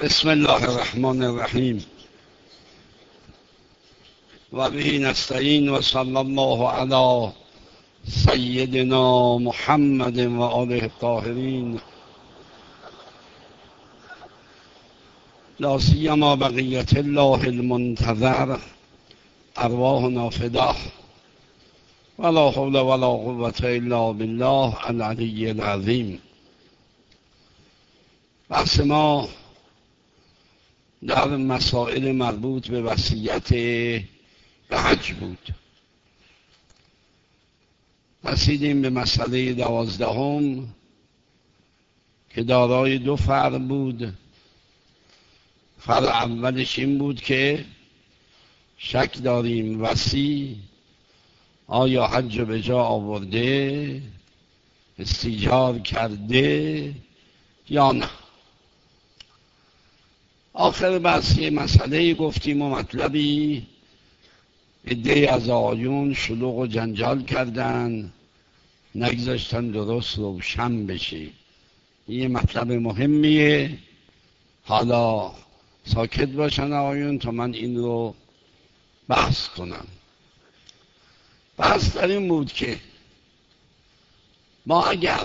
بسم الله الرحمن الرحیم و به نستعین و صلی الله علی سیدنا محمد و آله الطاهرین لا سیما بقیت الله المنتظر ارواحنا فداه ولا حول ولا قوة الا بالله العلی العظیم. بحث ما در مسائل مربوط به وصیت به حج بود. رسیدیم به مسئله 12 که دارای 2 فرع بود. فرع اولش این بود که شک داریم وصی آیا حج رو به جا آورده، استیجار کرده یا نه. آخر بحث یه مسئله گفتیم و مطلبی عده‌ای از آیون شلوغ و جنجال کردن، نگذاشتن درست روشن بشه. یه مطلب مهمیه، حالا ساکت باشن آیون تا من این رو بحث کنم. بحث در این بود که ما اگر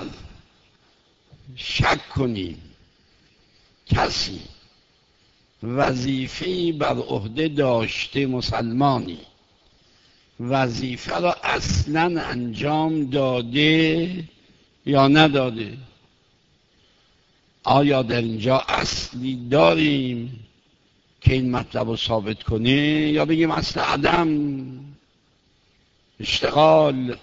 شک کنیم کسی وظیفه‌ای بر عهده داشته، مسلمانی وظیفه را اصلا انجام داده یا نداده، آیا در اینجا اصلی داریم که این مطلب رو ثابت کنه یا بگیم اصل عدم، اشتغال،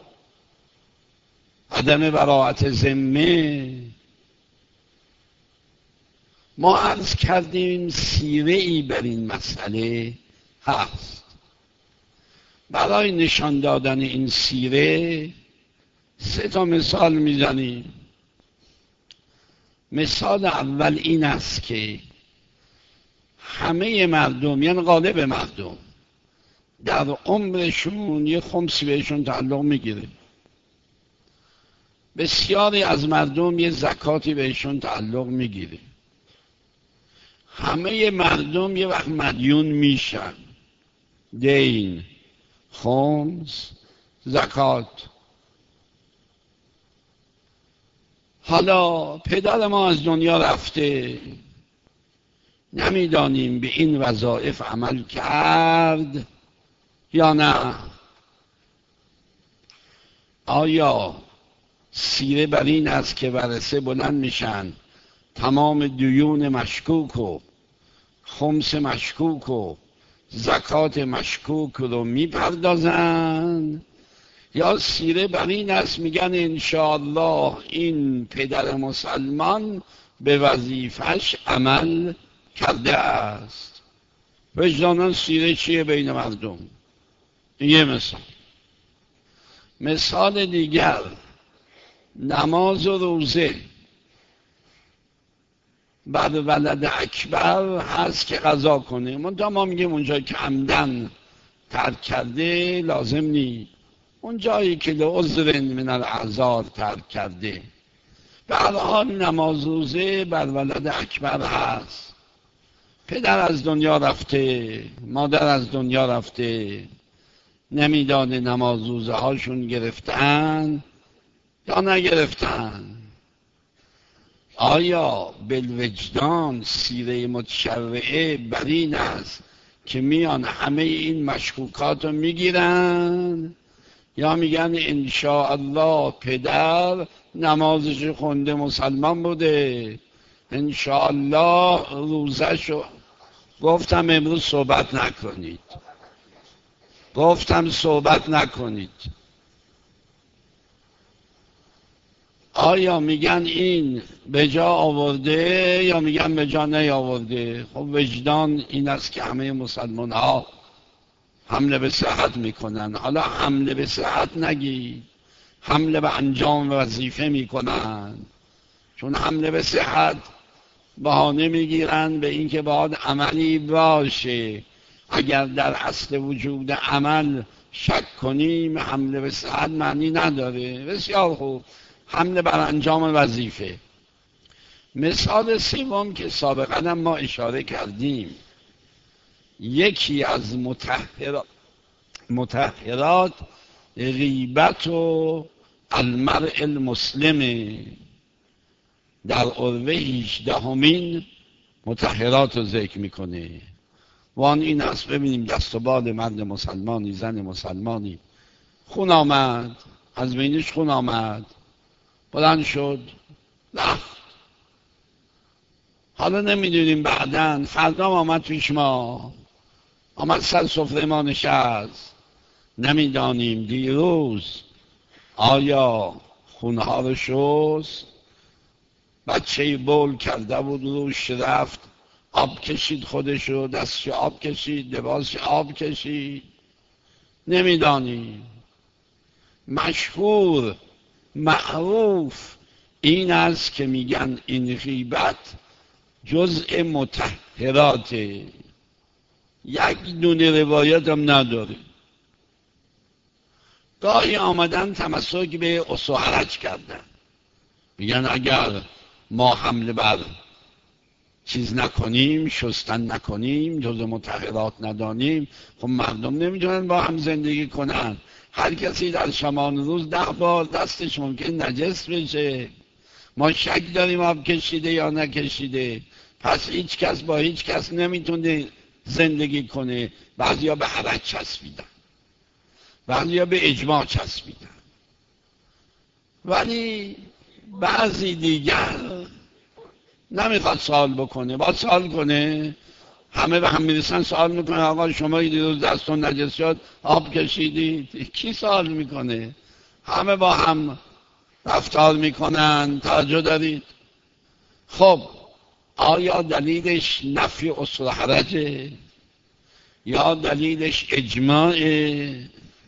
عدم براءت ذمه. ما عرض کردیم سیره ای بر این مسئله هست. برای نشان دادن این سیره 3 مثال میزنیم. مثال اول این است که همه مردم، یعنی غالب مردم، در عمرشون یه خمسی بهشون تعلق میگیره. بسیاری از مردم یه زکاتی بهشون تعلق میگیره. همه مردم یه وقت مدیون میشن، دین، خمس، زکات. حالا پدر ما از دنیا رفته، نمیدانیم به این وظایف عمل کرد یا نه. آیا سیره بر این است که ورثه بلند میشن تمام دیون مشکوک و خمس مشکوک و زکات مشکوک رو میپردازن، یا سیره بر این است میگن انشاءالله این پدر مسلمان به وظیفش عمل کرده است. وجدانا سیره چیه بین مردم؟ یه مثال دیگر، نماز و روزه. بعد ولد اکبر هست که قضا کنه، منتها ما میگیم اونجایی که عمدن ترک کرده لازم نی، اون جایی که لعذر من الاعذار ترک کرده. به هر حال نماز روزه بر ولد اکبر هست. پدر از دنیا رفته، مادر از دنیا رفته، نمیدانه نماز روزه هاشون گرفتن یا نگرفتن. آیا بالوجدان سیره متشرعه بر این است که میان همه این مشکوکات رو میگیرن، یا میگن انشاءالله پدر نمازش خونده مسلمان بوده، انشاءالله روزشو. گفتم امروز صحبت نکنید. آیا میگن این به جا آورده یا میگن به جا نیاورده؟ خب وجدان این است که همه مسلمان ها حمله به صحت میکنن. حالا حمله به صحت نگید، حمله به انجام وظیفه میکنن، چون حمله به صحت بهانه میگیرن به اینکه باید عملی باشه. اگر در اصل وجود عمل شک کنیم حمله به صحت معنی نداره. بسیار خوب، حمله بر انجام وظیفه. مثال سوم که سابقا ما اشاره کردیم، یکی از مطهرات غیبت و المرء المسلم، در عروه 18 مطهرات رو ذکر میکنه. وان این است، ببینیم دست و بال مرد مسلمانی، زن مسلمانی خون آمد، از بینش خون آمد، بلند شد رفت. حالا نمیدونیم بعدن فردا آمد پیش ما، آمد سر سفره ما نشست، نمیدانیم دیروز آیا خونها رو شست، بچه بول کرده بود روش رفت آب کشید، خودشو دستش آب کشید، لباسش آب کشید، نمیدانیم. مشهور معروف این است که میگن این غیبت جزء مطهراته. یک دونه روایت هم نداره. گاهی آمدن تمسک به اصحرج کردن، میگن اگر ما حمله بر چیز نکنیم، شستن نکنیم، جزء مطهرات ندانیم، خب مردم نمیتونن با هم زندگی کنن. هر کسی در شبانه روز 10 بار دستش ممکن نجس بشه. ما شک داریم آب کشیده یا نکشیده، پس هیچ کس با هیچ کس نمیتونه زندگی کنه. بعضیا به حرج چسبیدن، بعضیا به اجماع چسبیدن، ولی بعضی دیگر نمیخواد سوال بکنه. با سوال کنه، همه به هم میرسن سوال میکنه آقا شما دیروز دستون نجس شد آب کشیدید؟ کی سوال میکنه؟ همه با هم رفتار میکنن. توجه دارید؟ خب آیا دلیلش نفی اصل حرجه، یا دلیلش اجماعه،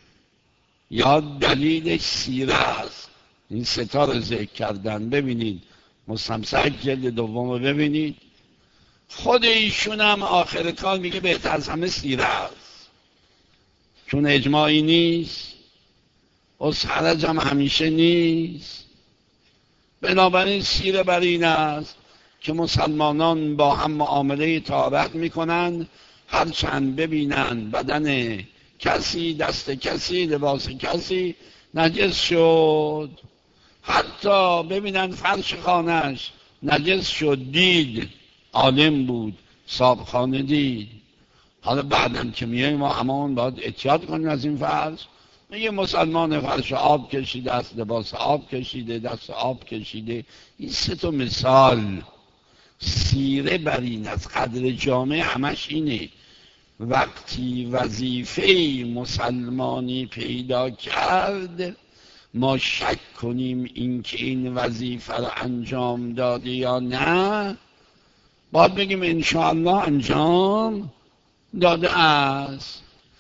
یا دلیلش سیره است؟ این ستا رو ذکر کردن. ببینید مستمسک جلد دوم رو ببینید، خود ایشون هم آخر کار میگه بهتر از همه سیره است، چون اجماعی نیست، اصل حرج هم همیشه نیست. بنابراین سیره بر این است که مسلمانان با هم معامله طهارت میکنن، هرچند ببینن بدن کسی، دست کسی، لباس کسی نجس شد، حتی ببینن فرش خانهش نجس شد، دید، عالم بود، صاحب خانه دید. حالا بعدن که میاییم ما همون باید احتیاط کنیم از این فرش. میگه مسلمان فرش آب کشیده است، لباس آب کشیده، دست آب کشیده. این 3 مثال. سیره بر این از قدر جامعه همش اینه، وقتی وظیفه مسلمانی پیدا کرد ما شک کنیم این که این وظیفه رو انجام داده یا نه، باید بگیم انشاءالله انجام داده است.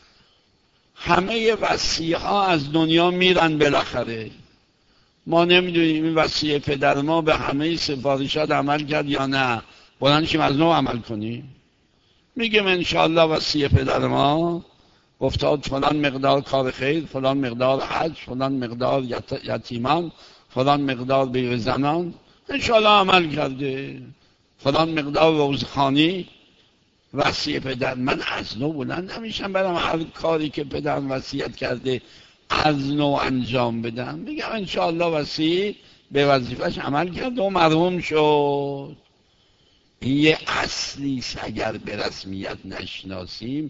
همه وصیها از دنیا میرن بالاخره. ما نمیدونیم این وصیه پدر ما به همه سفارشات عمل کرد یا نه، بلند شیم از نو عمل کنیم. میگم انشاءالله وصیه پدر ما گفتاد فلان مقدار کار خیر، فلان مقدار حج، فلان مقدار یتیمان، فلان مقدار بیوه زنان، انشاءالله عمل کرده. فلان مقدار روزخانی، وصیه پدر. من از نو بلند نمیشم برم هر کاری که پدرم وصیت کرده از نو انجام بدم. میگم انشاءالله وصی به وظیفش عمل کرد و مرحوم شد. این یه اصلی است، اگر به رسمیت نشناسیم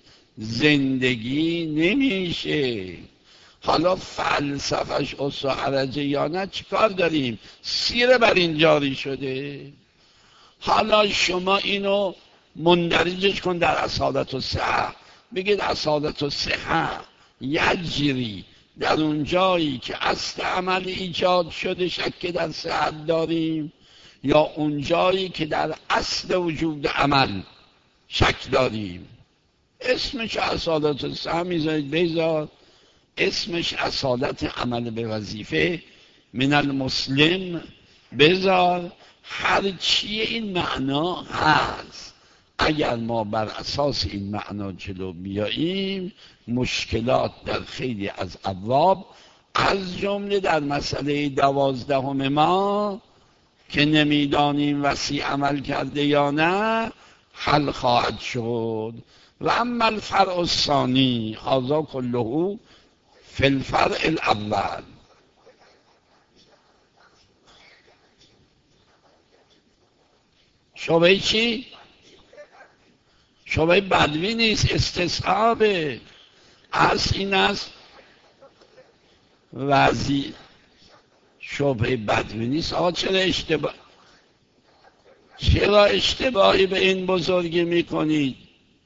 زندگی نمیشه. حالا فلسفش اصل حرجه یا نه چیکار داریم؟ سیره بر این جاری شده. حالا شما اینو مندرجش کن در اصالت و صحه. بگید اصالت و صحه یجری در اون جایی که اصل عمل ایجاد شده شک در صحت داریم، یا اون جایی که در اصل وجود عمل شک داریم. اسمش اصالت و صحه میذارید، بذار اسمش اصالت عمل به وظیفه من المسلم بذار، هر چیه این معنا هست. اگر ما بر اساس این معنا جلو بیاییم مشکلات در خیلی از ابواب از جمله در مسئله 12 ما که نمیدانیم وسیع عمل کرده یا نه حل خواهد شد. و اما الفرع الثانی هذا كله فی الفرع الاول. شبهه چی؟ شبهه بدوی نیست، استصحابه. اصل این است وضعی شبهه بدوی نیست. آقا چرا اشتباهی به این بزرگی میکنید؟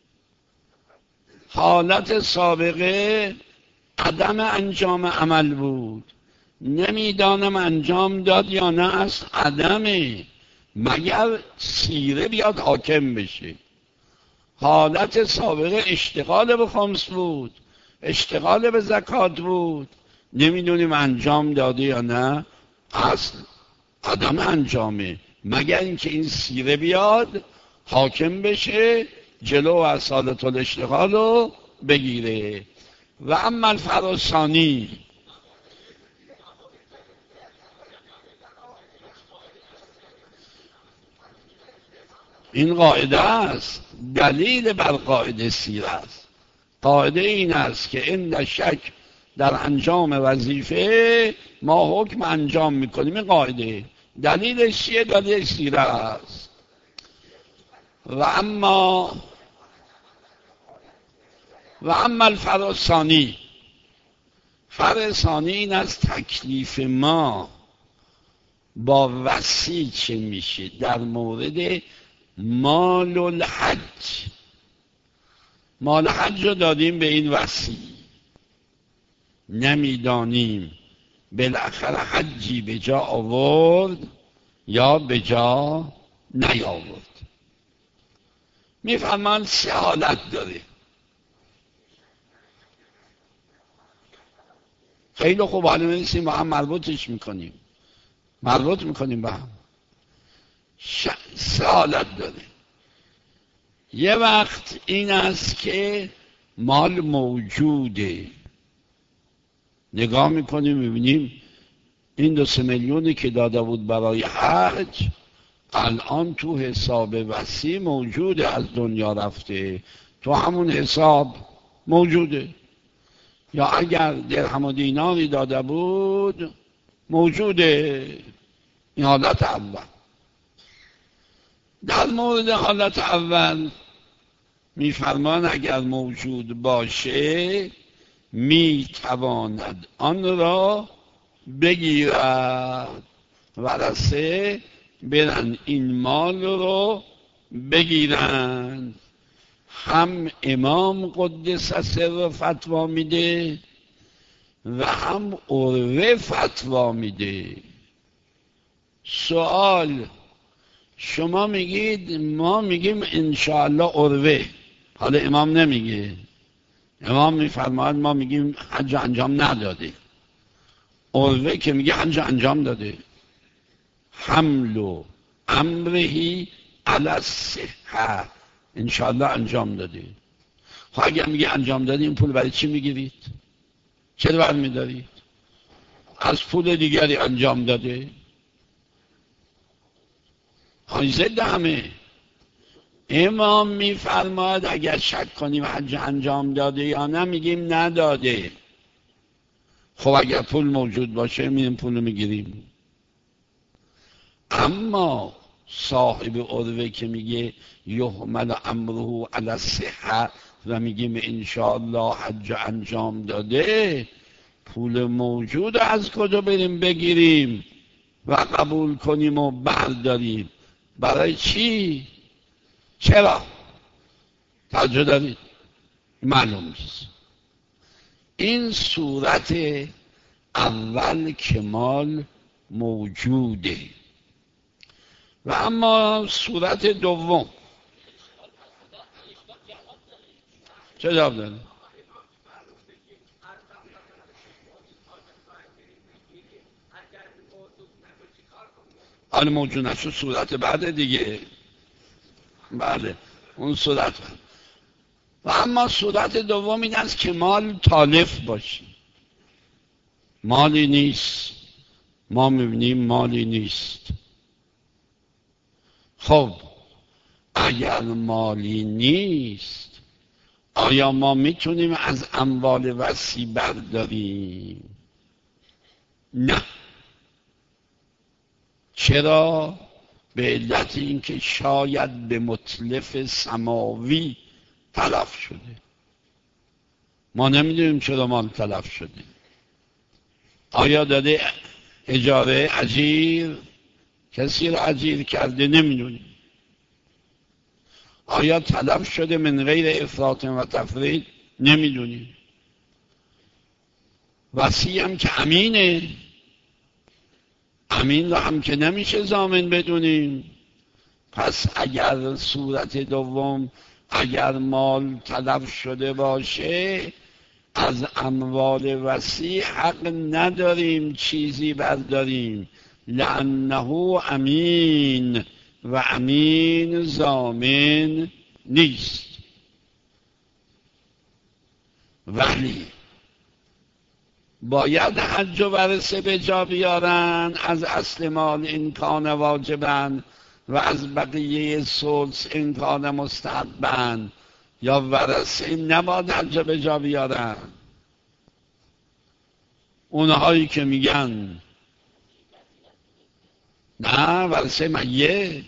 حالت سابقه عدم انجام عمل بود، نمیدانم انجام داد یا نه، از عدمه، مگر سیره بیاد حاکم بشه. حالت سابقه اشتغال به خمس بود، اشتغال به زکات بود، نمیدونیم انجام داده یا نه، اصل عدم انجامه، مگر اینکه این سیره بیاد حاکم بشه جلو اصالت الاشتغال رو بگیره. و اما الفرع الثانی، این قاعده است، دلیل بر قاعده سیره است. قاعده این است که عند شک در انجام وظیفه ما حکم انجام میکنیم. این قاعده دلیلش چیه؟ دلیل سیره است. و اما الفرع الثانی، فرع ثانی این از تکلیف ما با وصی چه میشه در مورد مال الحج. مال حج رو دادیم به این وصی، نمیدانیم بالاخره حجی به جا آورد یا به جا نیاورد. میفهمان 3 حالت داره. خیلی خوب، حالا می‌نویسیم با هم مربوط میکنیم با هم. 3 حالت داره. یه وقت این است که مال موجوده، نگاه میکنیم میبینیم این 2-3 میلیونی که داده بود برای حج الان تو حساب وصی موجوده، از دنیا رفته، تو همون حساب موجوده. یا اگر درهم و دیناری داده بود موجوده. این حالت اول. در مورد حالت اول میفرمان اگر موجود باشه میتواند آن را بگیرد. ورثه برن این مال رو بگیرن. هم امام قدس سر فتوا میده و هم عروه فتوا میده. سوال، شما میگید، ما میگیم انشاءالله عروه، حالا امام نمیگه. امام میفرماید ما میگیم حج انجام نداده، عروه که میگه حج انجام داده. حمل و امرهی علی الصحه، انشاءالله انجام داده. خب اگر میگه انجام داده، این پول برای چی میگیرید؟ چرا برمیدارید؟ از پول دیگری انجام داده. های ضد همه. امام میفرماید اگر شک کنیم حج انجام داده یا نه، میگیم نداده. خب اگر پول موجود باشه میریم پول رو میگیریم. اما صاحب عروه که میگه یحمل امره علی الصحه و میگیم انشاءالله حج انجام داده، پول موجود از کجا بریم بگیریم و قبول کنیم و برداریم؟ برای چی؟ چرا؟ توجه دارید؟ معلوم نیست. این صورت اول کمال موجوده. و اما صورت دوم چه جواب داره؟ حالا موجود نشد صورت بعد دیگه. بله اون صورت. و اما صورت دوم این است که مال تالف باشه. مالی نیست، ما میبینیم مالی نیست، خب اگر مالی نیست آیا ما میتونیم از اموال وصی برداریم؟ نه. چرا؟ به علت اینکه شاید به متلف سماوی تلف شده. ما نمیدونیم چرا مال تلف شده. آیا داده اجاره اجیر؟ کسی را اجیر کرده؟ نمیدونیم. آیا تلف شده من غیر افراط و تفرید؟ نمیدونیم. وصی هم که امینه، امین را هم که نمیشه ضامن بدونیم. پس اگر صورت دوم اگر مال تلف شده باشه از اموال وصی حق نداریم چیزی برداریم، لانه امین و امین ضامن نیست. ولی باید حج و ورثه به جا بیارن از اصل مال این کان واجبن و از بقیه سلس این کان مستحبن، یا ورثه نباید حج به جا بیارن. اونهایی که میگن نه ورثه میت،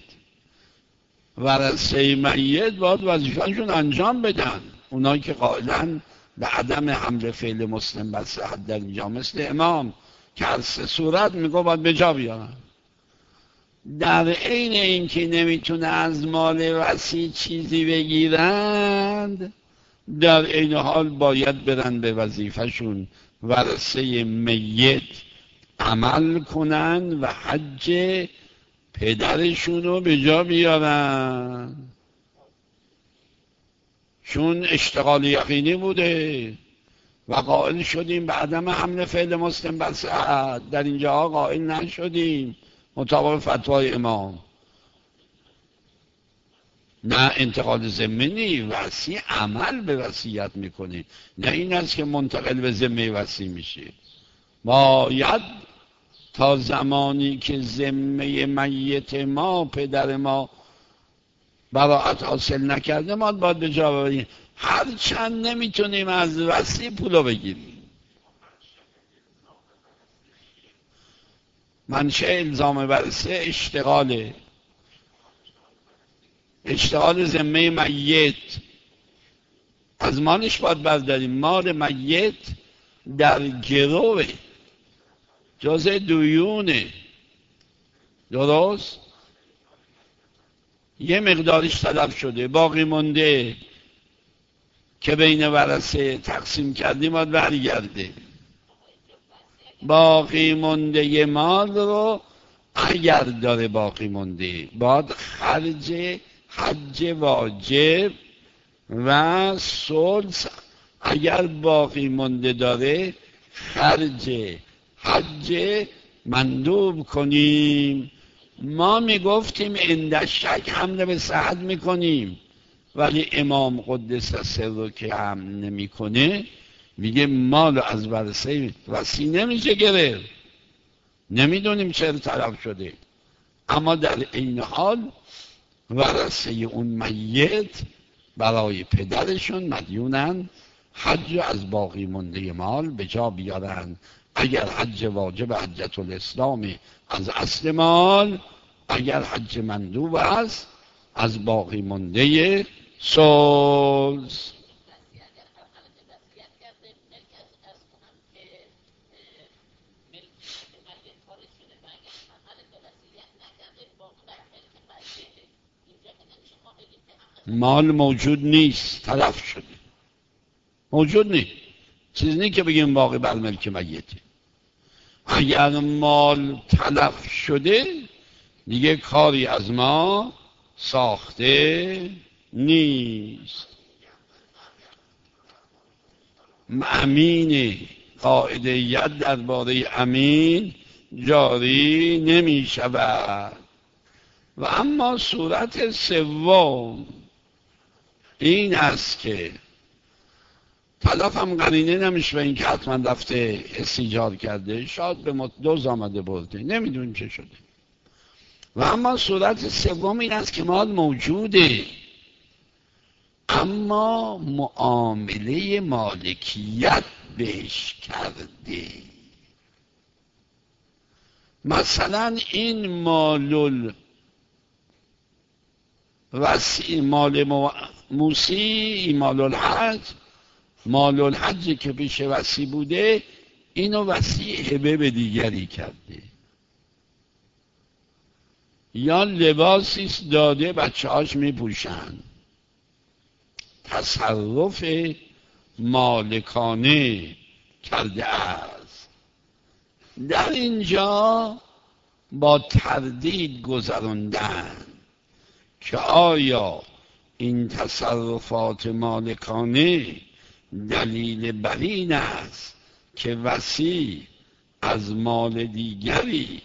ورثه میت باید وظیفه‌شون انجام بدن. اونایی که قائلن به عدم حمل فعل مسلم بر صحت در اینجا، مثل امام که هر سه صورت میگه باید به جا بیارن. در عین اینکه نمیتونه از مال وصی چیزی بگیرند، در عین حال باید برن به وظیفهشون ورثه میت عمل کنن و حج پدرشون رو به جا بیارن. چون اشتغال یقینی بوده و قائل شدیم به عدم حمل فعل مسلم بر صحت، در اینجا قائل نشدیم مطابق فتوای امام. نه انتقال ذمه، وصی عمل به وصیت میکنه، نه این است که منتقل به ذمه وصی میشه. باید تا زمانی که ذمه میت ما پدر ما براعت حاصل نکرده ما باید به جا ببریم، هرچند نمیتونیم از وصی پولو بگیریم. منشأ الزام ورثه اشتغال ذمه میت، از مالش باید برداریم. مال میت در گروه جزء دیونه، درست؟ یه مقدارش تلف شده، باقی مونده که بین ورثه تقسیم کردیم باید برگرده. باقی مونده یه مال رو اگر داره باقی مونده باید خرج حج واجب و سلس، اگر باقی مونده داره خرج حج مندوب کنیم. ما میگفتیم عند شک حمله به صحت میکنیم، ولی امام قدس سر که حمل نمیکنه میگه مال از ورثه وصی نمیشه گرفت، نمیدونیم چرا تلف شده. اما در این حال ورثه اون میت برای پدرشون مدیونن حج از باقی مونده مال به جا بیارن. اگر حج واجب حجت الاسلام از اصل مال، اگر حج مندوب است از باقی مونده سلس. مال موجود نیست، تلف شده، موجود نیست، چیزی نیست که بگیم باقی بر ملک میته. اگر مال تلف شده دیگه کاری از ما ساخته نیست. امین قاعده ید درباره امین جاری نمی شود. و اما صورت سوم این است که تلف هم قرینه نمیشه به این که حتما رفته استیجار کرده، شاید به دوز آمده برده، نمیدونیم چه شده. و اما صورت سوم این است که مال موجوده اما معامله مالکیت بهش کرده. مثلا این مال موسی، این مال الحج که پیش وصی بوده، اینو وصی هبه به دیگری کرده، یا لباسی داده بچه هاش میپوشن. تصرف مالکانه کرده است. در اینجا با تردید گذراندن که آیا این تصرفات مالکانه دلیل بر این است که وصی از مال دیگری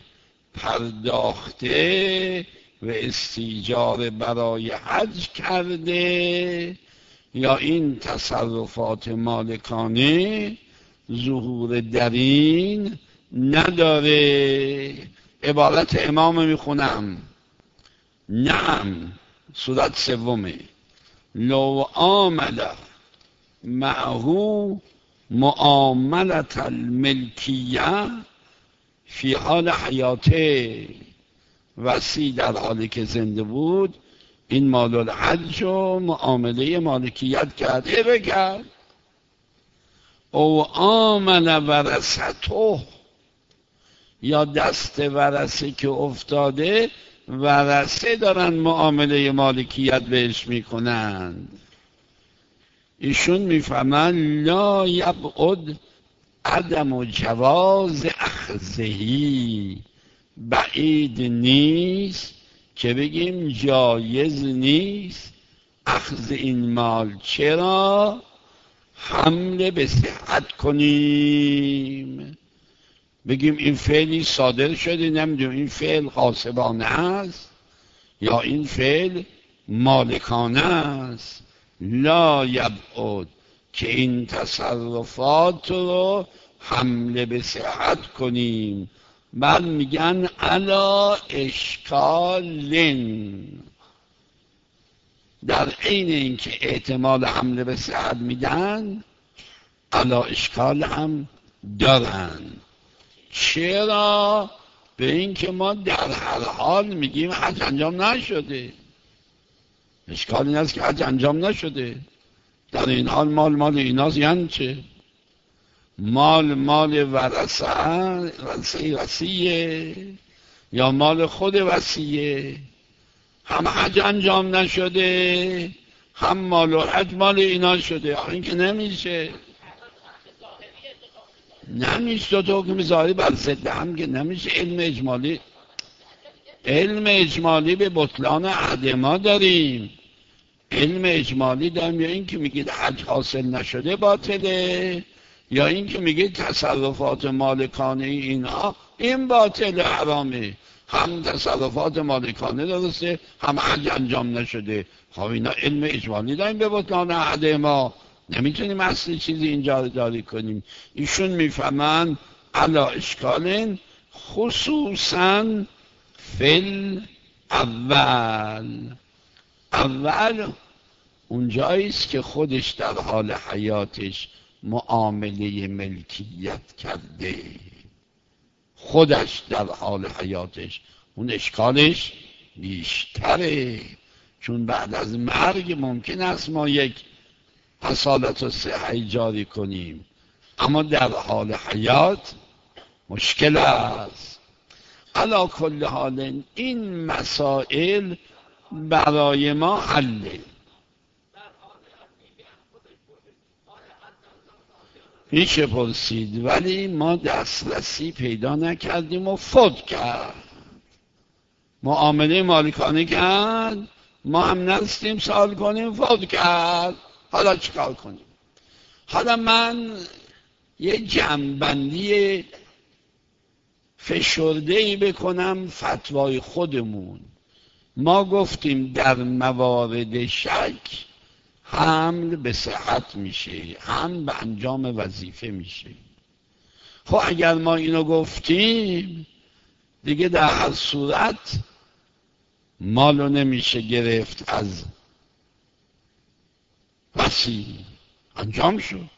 پرداخته و استیجار برای حج کرده، یا این تصرفات مالکانه ظهور درین نداره. عبارت امام میخونم: نعم، صورت سومه، لو عامل معه معاملت الملکیه فی حال حیاته، وصی در حالی که زنده بود این مال الحج و معامله مالکیت کرد، هبه کرد. او عامل ورثته، یا دست ورثه که افتاده ورثه دارن معامله مالکیت بهش میکنن. ایشون میفهمن لا یبعد عدم جواز اخذهی، بعید نیست که بگیم جایز نیست اخذ این مال. چرا؟ حمله به صحت کنیم، بگیم این فعلی صادر شده، نمیدونم این فعل غاصبانه است یا این فعل مالکانه است. لا یبعد که این تصرفات رو حمله به صحت کنیم. بعد میگن علا اشکالن، در عین اینکه احتمال حمله به صحت میدن علا اشکال هم دارن. چرا؟ به اینکه ما در هر حال میگیم حج انجام نشده. اشکال این است که حج انجام نشده، در این حال مال ایناست. یعنی چه؟ مال وصیه یا مال خود وصیه، هم حج انجام نشده هم مال و حج مال اینا شده. این که نمیشه تو حکم ظاهری بر ضد هم که نمیشه. علم اجمالی به بطلان عهد ما داریم. علم اجمالی داریم، یا این که میگید حج حاصل نشده باطله، یا این که میگید تصرفات مالکانه اینها این باطل حرامه. هم تصرفات مالکانه درسته هم حج انجام نشده. خب اینا علم اجمالی داریم به بطلان عهد ما، نمیتونیم اصلی چیزی اینجا جاری کنیم. ایشون میفهمن علا اشکالن خصوصا فل اول اونجاییست که خودش در حال حیاتش معامله ملکیت کرده، خودش در حال حیاتش، اون اشکالش بیشتره، چون بعد از مرگ ممکن است ما یک اصالت و صحه جاری کنیم، اما در حال حیات مشکل است. علا کل حال این مسائل برای ما حله. میشه پرسید ولی ما دسترسی پیدا نکردیم و فوت کرد، معامله مالکانه کرد، ما هم نرسیدیم سوال کنیم، فوت کرد، حالا چیکار کنیم؟ حالا من یه جمع‌بندی فشرده‌ای بکنم فتوای خودمون. ما گفتیم در موارد شک حمل به صحت میشه، حمل به انجام وظیفه میشه. خب اگر ما اینو گفتیم دیگه در هر صورت مالو نمیشه گرفت از وصی. انجام شد.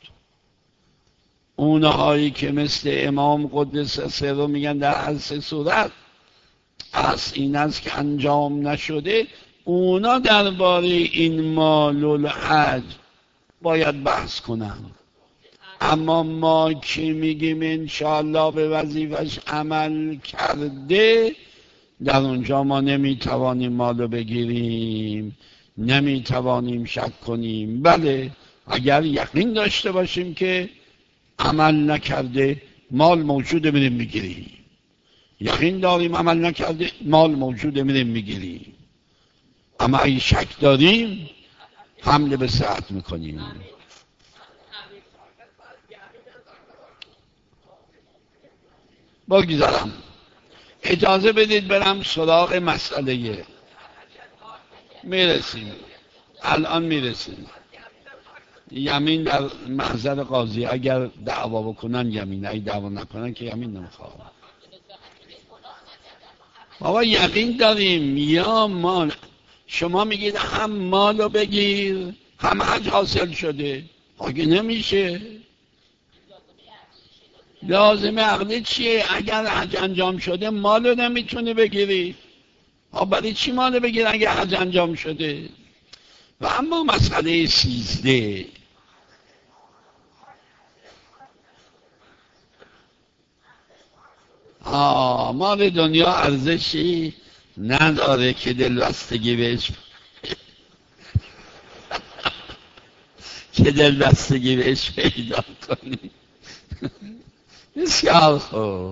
اونهایی که مثل امام قدس سره میگن در هر سه صورت اصل این است که انجام نشده، اونا درباره این مال الحج باید بحث کنن. اما ما که میگیم انشاءالله به وظیفش عمل کرده، در اونجا ما نمیتوانیم مالو بگیریم، نمیتوانیم شک کنیم. بله اگر یقین داشته باشیم که عمل نکرده مال موجوده میریم میگیریم، یقین داریم عمل نکرده مال موجوده میریم میگیریم. اما اگه شک داریم حمله به صحت میکنیم. بگذارم اجازه بدید برم سراغ مسئله. میرسیم الان میرسیم. یمین در محضر قاضی، اگر دعوا بکنن یمین، اگه دعوا نکنن که یمین نمیخوام. بابا یقین داریم یا مال. شما میگید هم مالو بگیر هم حج حاصل شده، اگه نمیشه. لازمه عقلی چیه؟ اگر حج انجام شده مالو نمیتونی بگیری، برای چی مالو بگیر اگر حج انجام شده؟ و اما مسئله 13، مال دنیا ارزشی نداره که دلبستگی بهش پیدا کنی. بسیار خوب.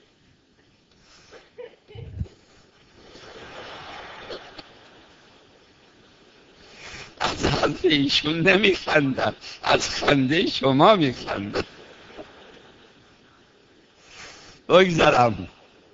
از حرف ایشون نمیخندم، از خنده شما میخندم. بگذارم.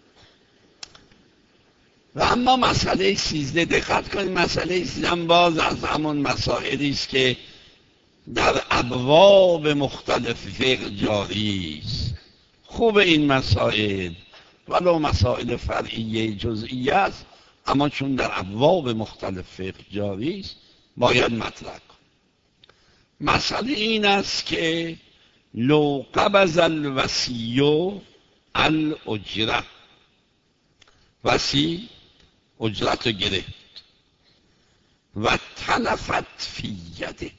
و اما مسئله 13 دقت کنید. مسئله 13 باز از همون مسائلی است که در ابواب مختلف فقه جاری است. خوب این مسائل ولو مسائل فرعیه جزئیه است، اما چون در ابواب مختلف فقه جاری است باید مطرح کن. مسئله این است که لو قبض الوصی الاجره، وصی اجرت رو گرفت و تلفت فی یده،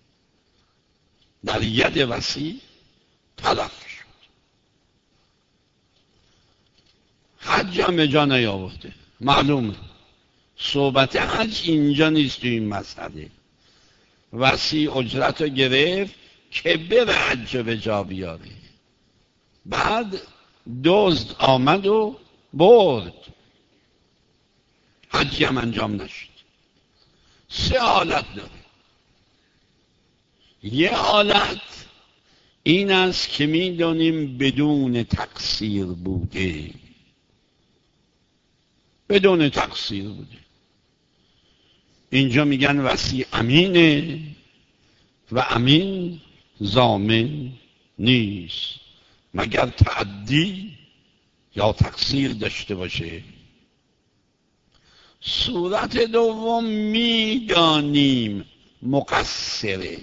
در ید وصی تلف شد. حج هم به جا نیاورده. معلومه صحبت حج اینجا نیست. تو این مسئله وصی اجرت رو گرفت که بره حج به جا بیاره، بعد دزد آمد و برد، حجی هم انجام نشد. 3 حالت داره. یه حالت این است که میدونیم بدون تقصیر بوده، بدون تقصیر بوده. اینجا میگن وصی امینه و امین ضامن نیست مگر تعدی یا تقصیر داشته باشه. صورت دوم میدانیم مقصره،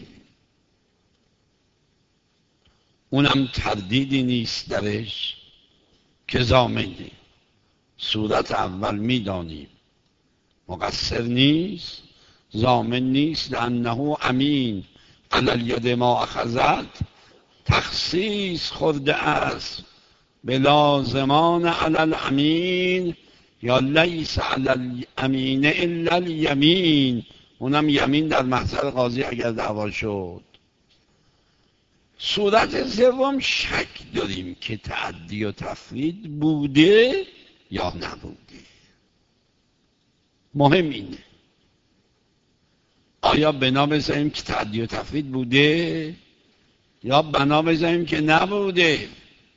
اونم تردیدی نیست درش که ضامنه. صورت اول میدانیم مقصر نیست، ضامن نیست، لانه امین علی الید ما اخذت، تخصیص خورده است به لازمان علی الامین یا لیس علی الامین الا الیمین، اونم یمین در محضر قاضی اگر دعوا شد. صورت سوم شک داریم که تعدی و تفرید بوده یا نبوده. مهم اینه آیا بنا بذاریم که تعدی و تفرید بوده یا بنا بذاریم که نبوده.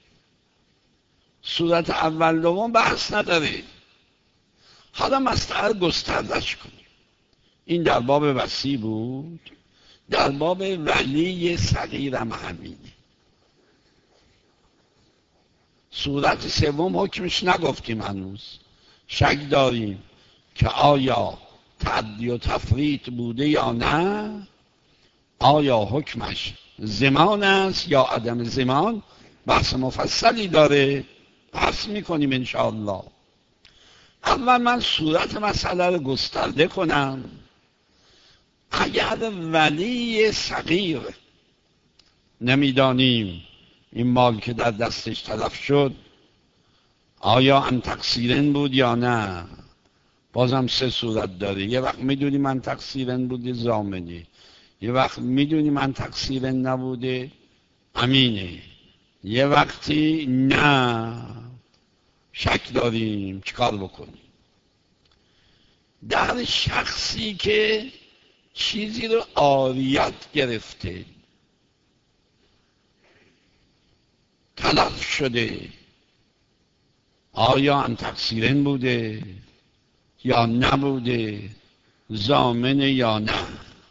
صورت اول دوم بحث نداره. حالا مسئله گستردش کنیم. این در باب وصی بود، در باب ولی صغیر هم همینه. صورت سوم حکمش نگفتیم هنوز، شک داریم که آیا تعدی و تفریط بوده یا نه، آیا حکمش زمان است یا عدم زمان، بحث مفصلی داره، بحث میکنیم انشاءالله. اول من صورت مسئله رو گسترده کنم. اگر ولی صغیر نمیدانیم این مال که در دستش تلف شد آیا ان تقصیرن بود یا نه، بازم سه صورت داره. یه وقت میدونی من تقصیرن بوده ضامنه، یه وقت میدونی من تقصیرن نبوده امینه، یه وقتی نه شک داریم چیکار بکنیم. در شخصی که چیزی رو عاریت گرفته تلف شده، آیا ان تقصیرن بوده یا نبوده، ضامن یا نه.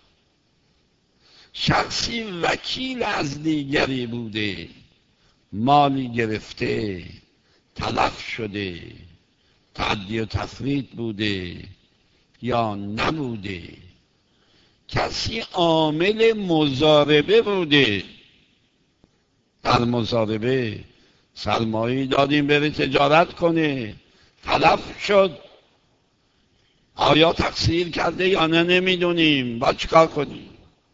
شخصی وکیل از دیگری بوده، مالی گرفته تلف شده، تعدی و تفریط بوده یا نبوده. کسی عامل مضاربه بوده، در مضاربه سرمایه دادیم بره تجارت کنه، تلف شد، آیا تقصیر کرده یا نه نمیدونیم، باید چیکار کنیم؟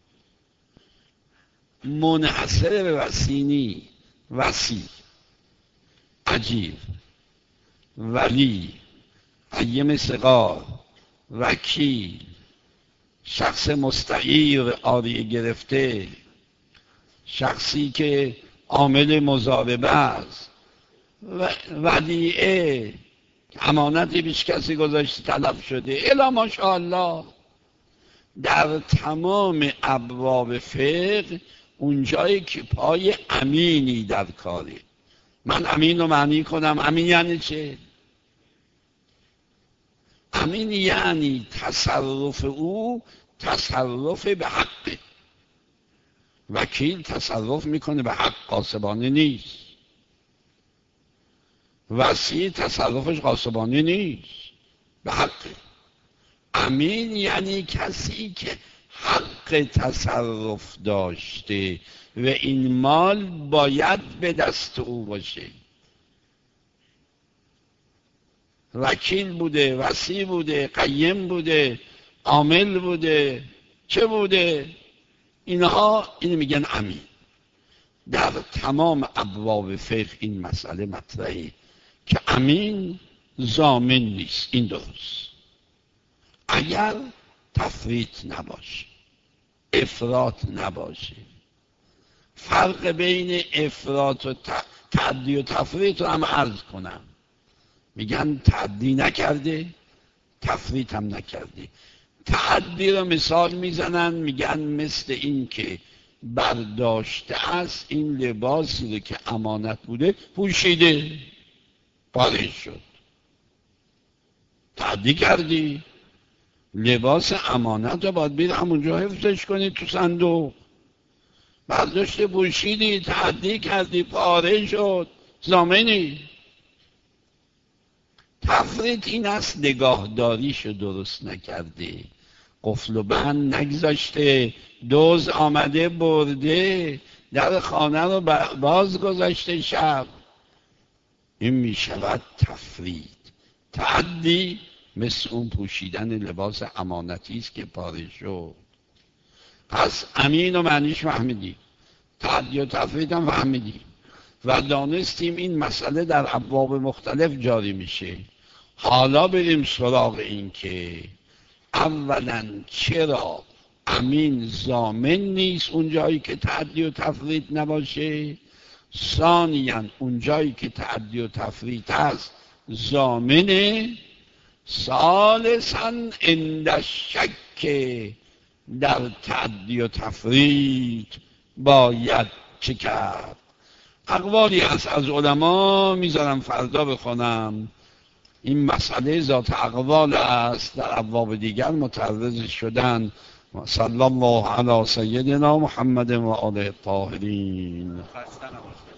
منحصر به وسیعنی، وسی، اجیر، ولی، قیم صغار، وکیل، شخص مستعیر عاریه گرفته، شخصی که عامل مضاربه است، ودیعه امانتی پیش کسی گذاشته تلف شده، الا ماشاءالله. در تمام ابواب فقه اونجایی که پای امینی در کاره. من امین رو معنی کنم، امین یعنی چه؟ امین یعنی تصرف او تصرف به حقه. وکیل تصرف میکنه به حق، غاصبانه نیست. وصی تصرفش غاصبانه نیست، به حقه. امین یعنی کسی که حق تصرف داشته و این مال باید به دست او باشه. وکیل بوده، وصی بوده، قیم بوده، عامل بوده، چه بوده، اینها این میگن امین. در تمام ابواب فقه این مسئله مطرحه که امین ضامن نیست. این درست اگر تفریط نباشه، افراط نباشه. فرق بین افراط و تعدی و تفریط رو هم عرض کنم. میگن تعدی نکرده، تفریط هم نکرده. تعدی رو مثال میزنن، میگن مثل این که برداشته است این لباسی رو که امانت بوده پوشیده، پاره شد. تعدی کردی، لباس امانت رو باید بید همونجا حفظش کنی تو صندوق. برداشته پوشیدی، تعدی کردی، پاره شد، ضامنی. تفریط این است نگاهداریشو درست نکرده، قفل و بند نگذاشته، دزد آمده برده، در خانه رو باز گذاشته شب، این می شود تفریط. تعدی مثل اون پوشیدن لباس امانتی است که پاره شد. پس امین و معنیش فهمیدیم، تعدی و تفریط هم فهمیدیم و دانستیم این مسئله در ابواب مختلف جاری میشه. حالا بریم سراغ این که اولا چرا امین ضامن نیست اون جایی که تعدی و تفریط نباشه، ثانیاً اون جایی که تعدی و تفریط هست ضامنه، ثالثاً عند شک در تعدی و تفریط باید چه کرد. اقوالی هست از علما، میذارم فردا بخونم. این مسئله ذات اقوال است، در ابواب دیگر متعرض شدن. صلی الله علی سیدنا محمد و آله الطاهرین.